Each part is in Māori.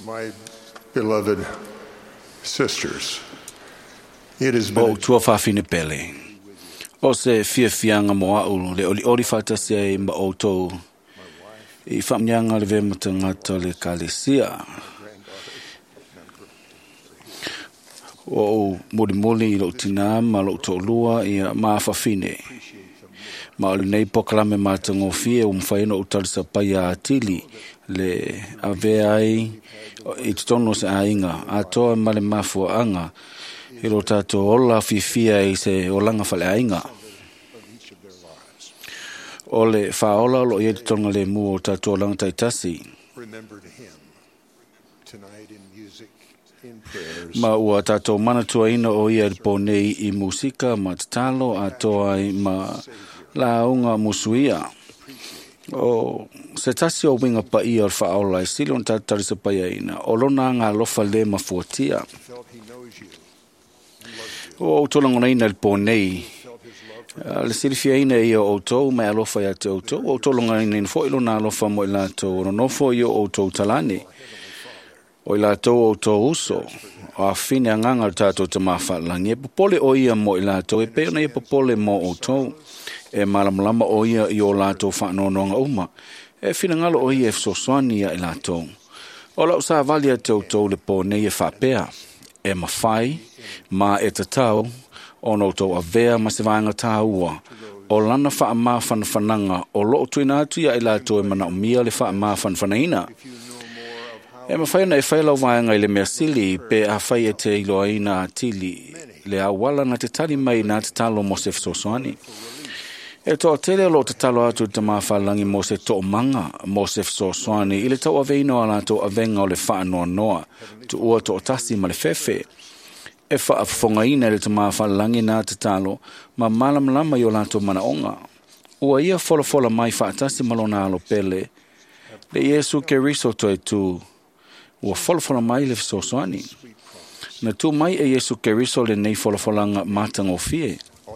My beloved sisters, it has been O tua whawhine pele. O se whiawhianga moa ulu le oli whatasi e ma o tau I whamnyanga le vema tangata le kalesia. O moli I lo tina ma lo to lua I ma whawhine. Ma o le nei pokalame ma tango fie mwhaino o talisa paya atili le avea ai I tono se ainga a toa ma le mafua anga I lo tato ola fifia I se olanga fale ainga. O le whaola lo I tonga le mu o tato olanga taitasi. Ma ua tato manatua ina o ia ponei I musika ma tatalo a toa I ma launga musuia. O se tasi o winga pa I o whaola I silo on tatarisa paya ina. O lona ngā lofa le mafuatia. O tolangona ina le ponei. Le silifia ina I o tau mai alofa ia te o tau. O tolangona ina fo ilo na alofa mo ila tau. No fo I o tau talani. O ila tau o tau uso. O a fine anganga o tato te mawhalangi. E popole o ia mo ila tau. E peona I popole mo o tau. E malamalama o ia I o la tau whanononga uma. E fina ngalo o ia e fsoswani ia ila tau. O lau sa valia te o tau le ponei e whapea. E mawhai. Ma e te tau. O no tau a vea ma se vaanga tāua. O lana wha ma whanwhananga. O loo tuina atu ia ila tau e mana o mia le wha ma whanwhanaina. E mawhaina e whailau vaanga I le mea sili pe a whai e te iloa ina atili. Le a wala na te tali mai na te talo mo se fsoswani. E toa tele lo te talo atu te mawhalangi mo se to manga mo se fsoswani. I le tau a veino ala tau a venga o le wha noa noa. Tu ua to tasi ma le fefe. E wha fonga ina le te mawhalangi na te talo, ma malamlama I o lato manaonga. Ua ia fola mai whaatasi malona alo pele. Le Iesu ke riso toi tu. Ua fola mai le fsoswani. Na tu mai e Iesu ke riso le nei folanga matango fie.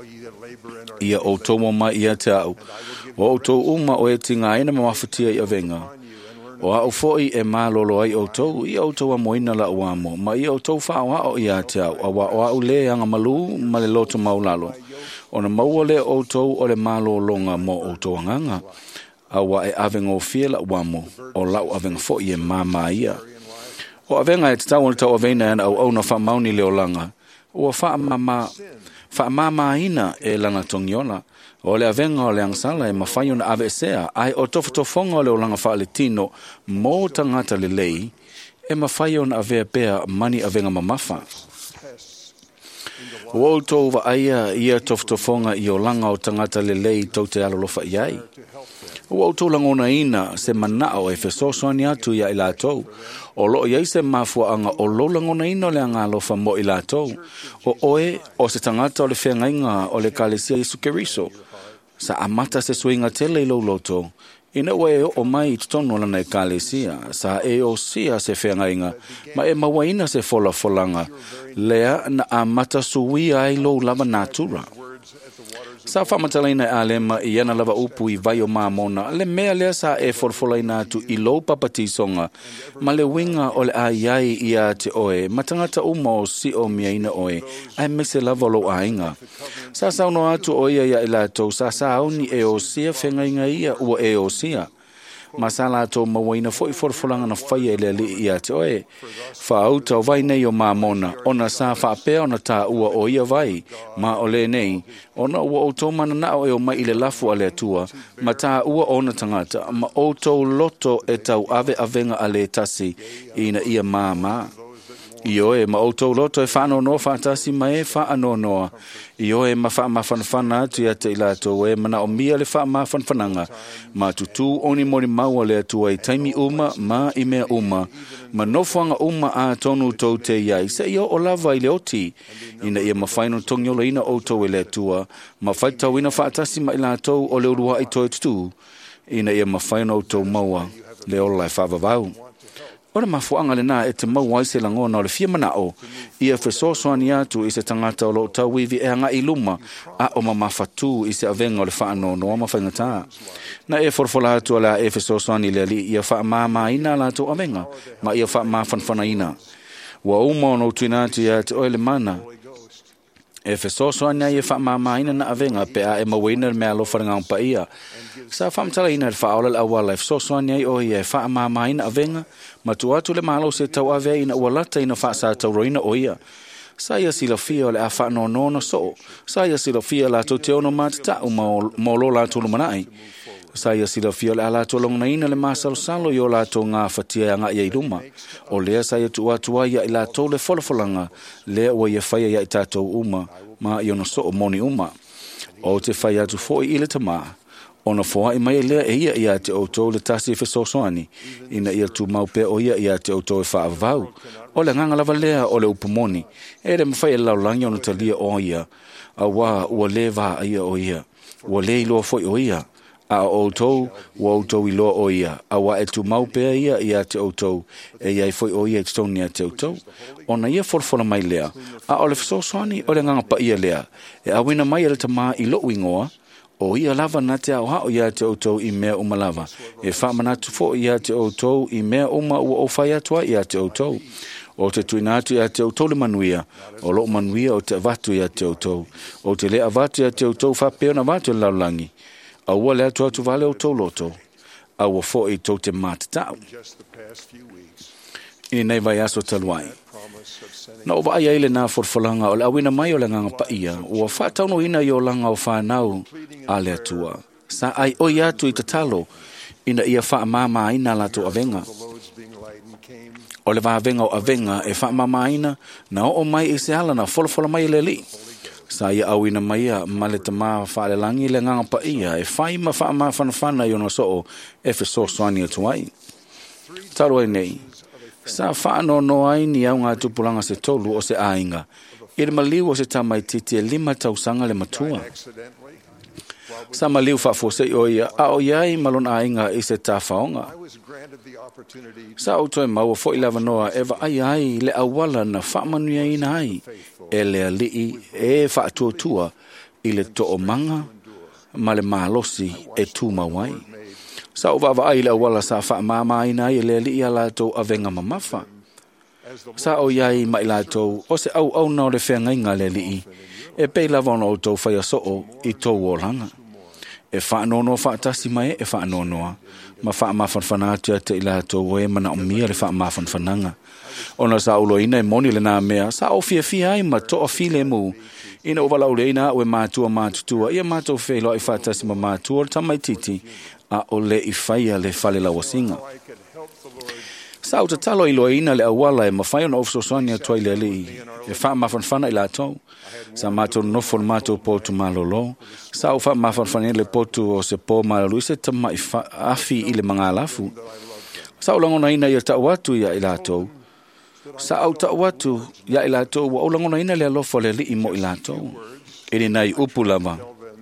Ia o tomo mai ia te au. O to uma o e tinga ina mawafutia I avenga. O au foi e malolo ai o tou, I o tou a moina la uamo, ma I o tou whao o ia te au, o au le anga malu, ma le loto maulalo. O na maua le o tou o le malolonga mo o tou anganga, awa e avenga o fie la uamo, o lau avenga foi e mama ia. O avenga e te tau o le tau aveina ana au na wha mauni le o langa, o wha mama ina e lana tongiola, o le avenga o le angsala e mawhaio na avesea, ai o tofotofonga o le olanga wha le tino, mō tangata le lei, e mawhaio na avea pea mani avenga mamafa. O tau wa aia ia tofotofonga I o langa o tangata le lei tau te alolofa iai. O tau langona ina se manao e fesosoani atu ia ila tau. O loo iai se mafuaanga o lo langona ina o le angalofa mo ila tau. O oe o se tangata o le whengainga o le kalesia Iesu Keriso. Sa amata se suinga tele I lo loto. Ina ue o mai I tono lana e kalesia. Sa e o sia se whengainga. Ma e mawaina se folanga. Lea na amata suia ai lo lava natura. Sa whamatalaina a lema I ana lava upu I vai o mamona. Le mea lea sa e folfolaina atu I lo papatisonga. Ma le winga o le aiai ia te oe. Matangata uma o si o miaina oe. Ai mese lava lo ainga. Sa sauno atu o ia ia ila tau. Sa sauni e o sia whengainga ia ua e o sia. Masala ato mawaina foi folanga na whaia ele li ia te oe. Whaauta o vai nei o mamona. Ona sa whaapea ona tā ua o ia vai. Ma o le nei. Ona ua o tō mana na o e o mai ile lafu a le atua. Ma tā ua ona tangata. Ma o tō loto e tau ave avenga a le tasi. Ina ia mama. Ioe ma o tō loto e whano no whaatasi ma e whaano noa. Ioe ma wha mawhanwhana atu ia te ila tō e mana o mia le wha mawhanwhananga. Ma tutu oni mori maua le atua I taimi uma ma I mea uma. Ma nofuanga uma a tonu tō te iai. Se io o lava I le oti. Ina ia ma whaino tongiola ina o tō e le atua. Ma whaitau ina whaatasi ma ila tō o le urua I tō e tutu. Ina ia ma whaino o tō maua. Le ola e whavavau. O le mafuanga le nā e te mau ai se langona o le fia manao, ia fesoasoani atu i se tangata o lo tau iwi e anga i luma, a o mamafatu i se avenga o le whaano no ama whaingatā. Na e forfola atu ala e fesoasoani le li ia wha mama ina la tu avenga, ma ia wha mafanfana ina. Wa uma no tuina atu ia te oele mana, e fesoasoani ia wha mama ina na avenga pe a e mawina le mea lo wharinga pa ia. Sa whamtala ina le whaola le awala e fesoasoani ai o ia e wha mama ina avenga, ma tu atu le malo se tau ave ina ualata ina wha sa tau roina o ia. Sa ia sila fia o le a wha no no so. Sa ia sila fia la tau te ono mātata mo lo la tulu manai. Sa ia sila fia o le a la tau longna ina le masalo salo i o la tau ngā whatia ngā ia i luma. O lea sa ia tu atua ia i la tau le whalafolanga, lea ua ia whaia ia i tātou uma, ma i ono so o moni uma. O te whaia atu fōi i le tamaa. Ona foa i mai lea e ia te outou le tasi e fesoasoani, ina ia tu maupe o ia te outou e whaavau. O le nganga lava lea o le upumoni, e le mawhai e laulangi ona talia o ia, a wā ua le vā ia o ia, ua le iloa foi o ia, a outou, ua outou iloa o ia, a wā e tu maupe ia te outou, e ia i foi o ia i toni a te outou. Ona ia forfola mai lea, a o le fesoasoani o le nganga pa ia lea, e awina mai e le tamaa i lo uingoa, o ia lava na te au hao ia te outou i mea uma lava. E whamanatu fo ia te outou i mea uma ua o whai atua ia te outou. O te tuinatu ia te outou le manuia. O lo manuia o te avatu ia te outou. O te le avatu ia te outou whapeo na vatu le laulangi. A ua le atu atu vale outou loto. A ua fo i tau te mātatau. Ini nei vai aso taluai. Na o vai ele na forfolanga o le awina mai o le nganga pa ia, ua whātauno ina i o langa o whānau a le atua. Sa ai o i atu i te talo, ina ia whaamama ina la tu avenga. O le vāvenga o avenga e whaamama ina, na o mai i se ala na folofola mai le li. Sa ia au ina mai a male te maa whaalelangi le nganga pa ia, e whai ma whaama whanawhana i ono so e fesoasoani atu ai. Taro ai nei. Sa whaano no ai ni au ngā tupulanga se tolu o se ainga. I le maliu o se tamai titi e 5 tausanga le matua. Sa maliu whafosei o ia, a o iai malon ainga i se tāwhaonga. Sa auto e maua fo i lava noa eva ai le awala na whaamanuia ina ai. E le alii e whaatuatua i le to'o manga ma le malosi e tūmawai. Sa o vava ai le awala sa wha mama ina i le li ala tau avenga mamafa. Sa o iai mai la tau o se au na o le whea ngainga le li e pei lava ono o tau whaia soo i tau o langa. E wha nono wha tasi mai e wha nonoa. Ma wha mawhanwhana atia te ila tau e mana o mia le wha mawhanwhananga. Ona sa ulo ina e moni le nā mea sa o fia ai ma to o file mu. Ina o wala ule ina o e mātua ia mātou whelo i wha tasi ma mātua o tamai titi. A o le i whaia le whale la wasinga. Sa o te talo i loa ina le awala e mawhai ona ofsosoani a tuai le li. E wha mawhanwhana i la tau. Sa mātou nofo mātou potu malolo. Sa o wha mawhanwhana le potu o se pō malolo i se tama i afi i le mga alafu. Sa o langona ina i a tau atu ia i la tau. Sa au tau atu ia i la tau wa o langona ina le alofo le li i mo i la tau. Ili nai upu lava.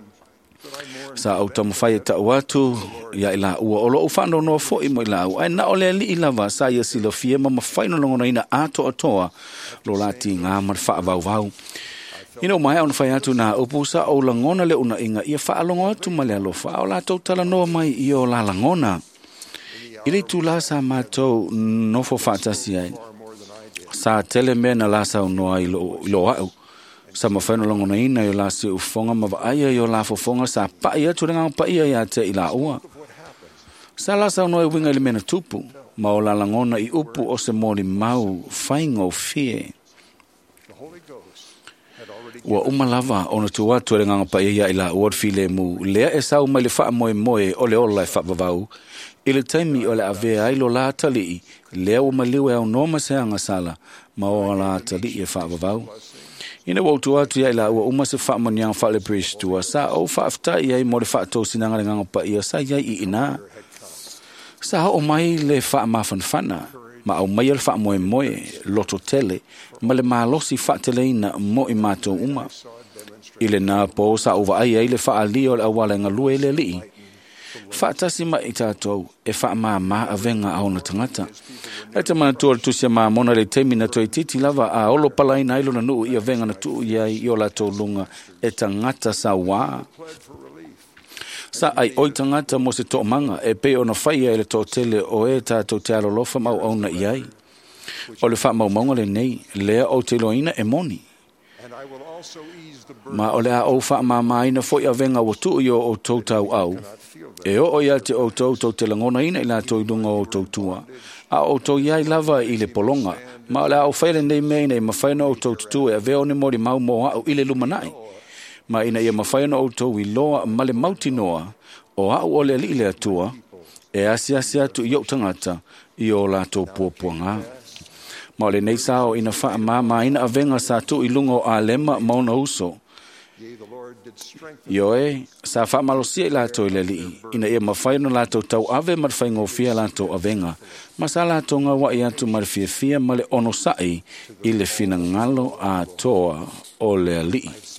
Sa au tamu whai ta watu ia ila ua o loo whano noa fo i mo ila au. Ai na ole li ilawa sa ia silo fie ma mawhaino longona ina ato atoa lo lati ngā mar wha vau vau. Ina o mai au na whai atu nā upu sa o langona le una inga ia wha alongo atu ma le alofa. Au la tau tala noa mai i o la langona. Ili tu la sa mātou nofo whaatasi ai. Sa tele mena la sa noa i lo au. Sa mawhaino langona ina i la se ufonga ma vaaya i o la fofonga sa paia tu renga paia ia te i la ua. Sa la sa noa i winga i le mena tupu, ma o la langona i upu o se mori mau whaingo fie. Ua umalava o na tua tu renga paia ia i la ua file mu, lea e sau mai le wha moe moe o le ola e wha vavau, i le taimi o le avea ai lo la tali, lea o maliu e au noma se anga sala, ma o la tali e wha vavau. Ina wautu atu ia ila ua uma se wha moniang wha le prestua sa au wha afta ia i mo le wha tau sinanga le nganga pa ia sa ia i ina. Sa o mai le wha mawhanwhana ma au mai le wha moe moe loto tele ma le malosi wha tele ina mo i mātou uma. I le nā po sa uwa ai le wha alio le awala ngā lue le li. Whaatasi mai tātou e whaamama a venga a ona tangata. E te mana tua tusia maa mona le teimi na toi titi lava a olo palai na ilo na nuu ia venga na tuu ia i o la tau lunga e tangata sa wā. Sa ai oi tangata mo se tō manga e pe ona whaia e le tō tele o e tātou te alolofa mau auna iai. O le wha mau maunga le nei, lea o te loina e moni. Ma o le a o wha mamaina foi a venga o tuu i o tau tau au. E o ia te o tau te langona ina i la tau dunga o tau tua. A o tau iai lava i le polonga. Ma o le a o whaile nei meina i mawhaina o tau tutua e a veo ne mori mau moa au i le lumanai. Ma ina ia mawhaina o tau i loa ma le mauti noa o au o le li le atua e asi atu i o tangata i o la tau puapuanga. Ma o le nei sao ina wha mama ina a venga sa tu i lungo a lema mauna uso. Yo sa wha malosia i lato i le li, ina ia mawhaino lato tau ave marwhai ngofia lato a venga, ma sa lato ngā wa i atu marwhia fia ma le ono sai i le fina ngalo a toa o le li.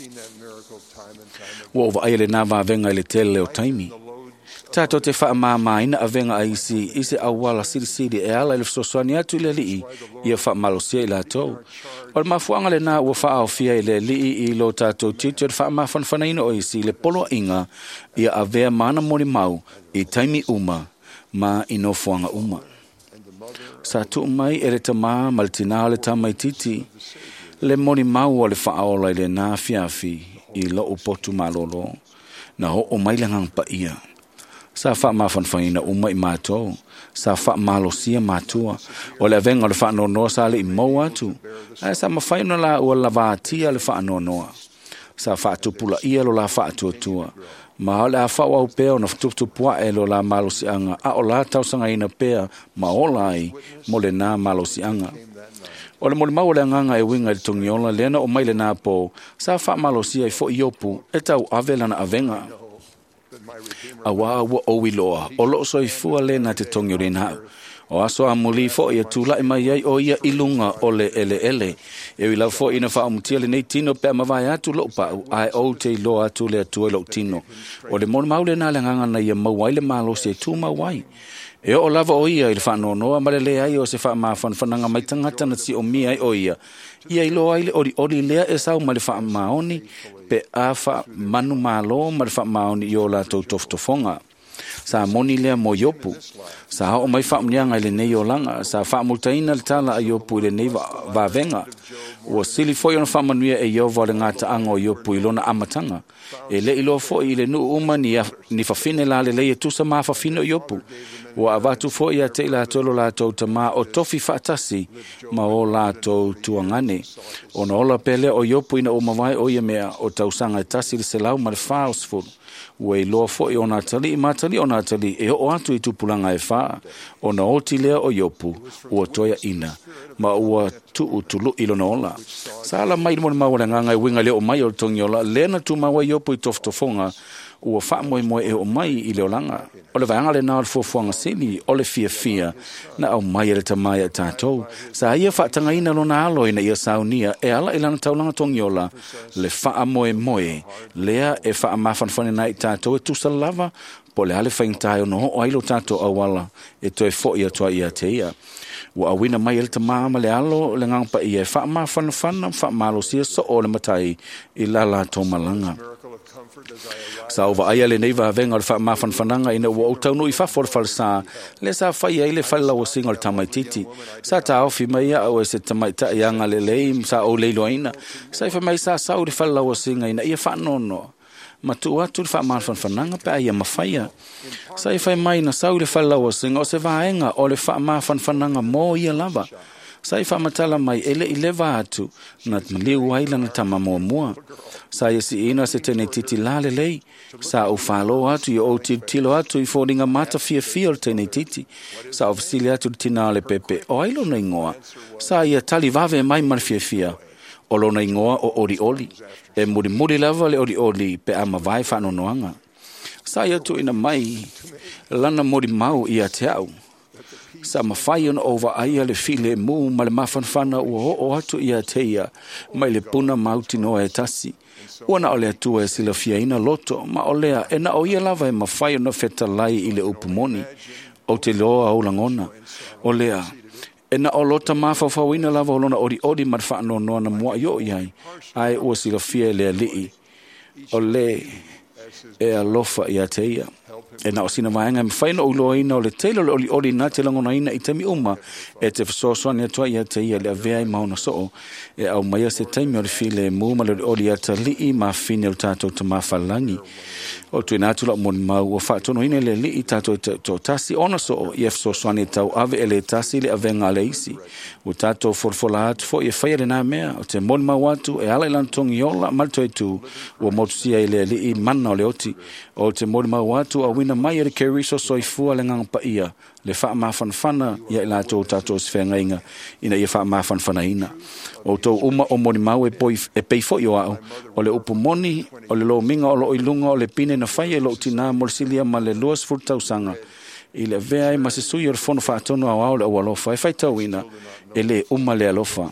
Wa ova ai le nava a venga i le tele o taimi. Tato te wha mama ina a venga a isi awala siri e ala i le fsoswani atu i le li, ia wha malosia i lato. O le mafuanga le nā ua wha au fia i le li i lo tātou tito wha mawhanwhana ina o isi le polo inga ia a vea mana mori mau i taimi uma ma ino fuanga uma. Sa tu mai e le tama ma le tina o le tamai titi le mori mau o le wha aola i le nā fiafi i lo upotu malolo na ho o mai le ngangpa ia. Sa wha mawhanwhana uma i mātou. Sa wha malosia mātua. O le venga le wha nonoa sa le i mau atu. Ai sa mawhaina la ua lava atia le wha nonoa. Sa wha tupula ia lo la wha tua. Ma o le a wha wau pēo na tupua e lo la malosianga. A o la tausanga ina pēa ma o lai mo le nā malosianga. O le mau le nganga e winga i tongiola lena o mai le nā po. Sa wha malosia i fo i opu e tau avelana a venga. A wā ua owi loa, o loo soi fua le na te tongi rinau. O aso a muli fo ia tūlai mai ai o ia ilunga o le ele. E wi lau fo ina wha amutia le nei tino pe mawai atu lo pau, ai o te loa atu le atu e lo tino. O le mon maule na le nganga na ia mawai le malo se tu mawai. E o lava o ia i le wha nonoa, ma le ai o se wha mawhanwhananga mai tangata na si o mia ai o ia. Ia i loa ile ori lea e sau ma le wha maoni, pe a wha manu malo ma le wha maoni i o la tau toftofonga. Sa moni lea mo yopu. Sa hao mai wha mnianga i le nei o langa. Sa wha multaina le tala a yopu i le nei va venga. Ua sili foi ona wha manuia e iova le ngata anga o yopu i lona amatanga. E le ilo foi i le nuu uma ni whawhine la le leia tusa maa whawhine o yopu. Ua avatu foi a te ila tolo la tau tama o tofi whaatasi ma o la tau tuangane. Ona ola pele o yopu ina o mawai o ia mea o tausanga e tasi le selau ma le whaosfuru. Ua i loa foi o nā tali i mātali o nā tali e o atu i tupulanga e wha. O na oti lea o yopu ua toia ina. Ma ua tuu tulu ilo na ola. Sa ala mai mo le mawale nganga i winga leo mai o tongiola. Lena tu mawa yopu i toftofonga. Ua wha moe e o mai i leo langa. O le vaianga le nā le fuafuanga sili. O le fia na au mai e le tamai a tātou. Sa ia wha tanga ina lo na alo ina ia saunia. E ala ilana taulanga tongiola. Le wha moe. Lea e wha mawhanwhane na i tātou e tusa lava. Po le hale whaintai o no o ailo tātou awala. E toi fo ia toa ia te ia. Ua awina mai ele tamama le alo le ngangpa ia e wha mawhanwhana wha malosia so o le matai i la tō malanga. Sa ova aia le neiva venga o le wha mawhanwhananga ina ua o taunu i whafo le whalsa le sa whai ai le whalawa singa o le tamaititi. Sa ta ofi mai au e se tamaita ianga le lei sa o leilo aina. Sa ifa mai sa sau le whalawa singa ina ia whanono. Ma tu atu le wha mawhanwhananga pe aia mawhaia. Sa ifa mai na sau le whalawa singa o se vaenga o le wha mawhanwhananga mo ia lava. Sa ifa matala mai ele i lewa atu na liu waila na tama mua. Sa yasi ina se tene titi lale lei. Sa u whalo atu i o tilo atu i fōringa mata fia o tene titi. Sa o fisili atu tina le pepe o ailo na ingoa. Sa ia tali vave mai mar fia. O lona ingoa o oli. E muri lava le oli pe ama vai whanonoanga. Sa ia tu ina mai lana muri mau i a te au. sa mawhai ona o vaai le file mu ma le mafanfana ua o atu ia teia mai le puna mauti noa e tasi. Ua o le atua e sila fiaina loto ma o lea e na o ia lava e mawhai ona fetalai i le upumoni o te loa au langona. O lea e na o lota mawhawhawina lava o lona ori ma whaano noa na mua yo iai ai ua sila fia lea lii o le e alofa ia teia. E na o sina vaenga me whaina uloa ina o le teilo le oli na te langona ina i temi uma e te whasosoani atua ia te ia le avea i mauna soo e au maia se taimi o le file mu ma le oli ata lii ma fine o tātou ta mawhalangi o tui nātula moni mau o whaatono ina le lii tātou to tasi ona soo i e whasosoani tau ave e le tasi le avea ngā le isi o tātou forfola atu fo i e whaia le nā mea o te moni mau atu e ala ilantongi ola malto e tu o motusia i le lii mana o le oti o te moni mau atu a wina mai e ke riso soifua le ngang pa ia le wha mafanfana ia i lātou tātou sifenga inga ina ia wha mafanfana ina o tau uma o moni mau e peifo i o au o le upu moni o le lo minga o lo ilunga o le pine na whai e lo tina morsilia ma le luas furtau sanga i le vea e masisui o le fono whaatono au au le awalofa e whaitau ina e le uma le alofa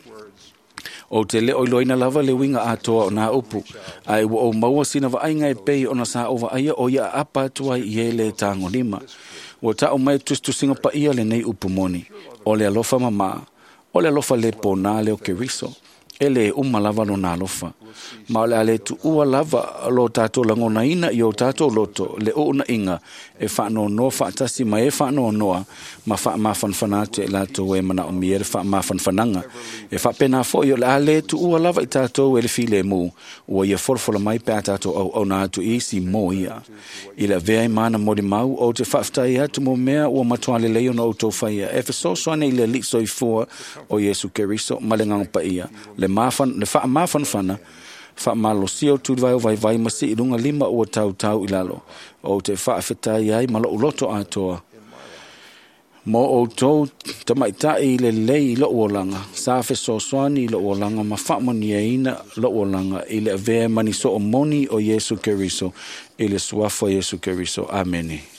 o te le oiloina lava le winga atoa o nā upu ai o maua sina vainga e pei o na sa ova aia o ia apa atua i e le tango lima o ta o mai tustusinga pa ia le nei upu moni o le alofa mama o le alofa le pona le o ke riso e le uma lava no nā alofa ma o le ale tu ua lava lo tātou langona ina i o tātou loto le o una inga e whaano noa whaatasi ma e whaano noa ma wha mawhanwhana atu e lātou e mana o miere wha mawhanwhananga e wha pena fo i o le ale tu ua lava i tātou e le file mu ua ia forfola mai pe a tātou au nā atu isi mo ia i le vea i mana mori mau o te whaftai atu mo mea ua matua le leo na outou whaia e whasosoane i le liso i fua o Yesu Keriso ma le ngangpa ia le wha mawhanwhana wha malo sio tu vai masi i runga lima ua tau ilalo o te wha awhetai ai malo uloto atoa mo o tau tamaitai le lei lo uolanga sa whesosoani lo uolanga ma whamani e ina lo uolanga i le avea mani so o moni o Yesu Keriso i le suafo Yesu Keriso. Ameni.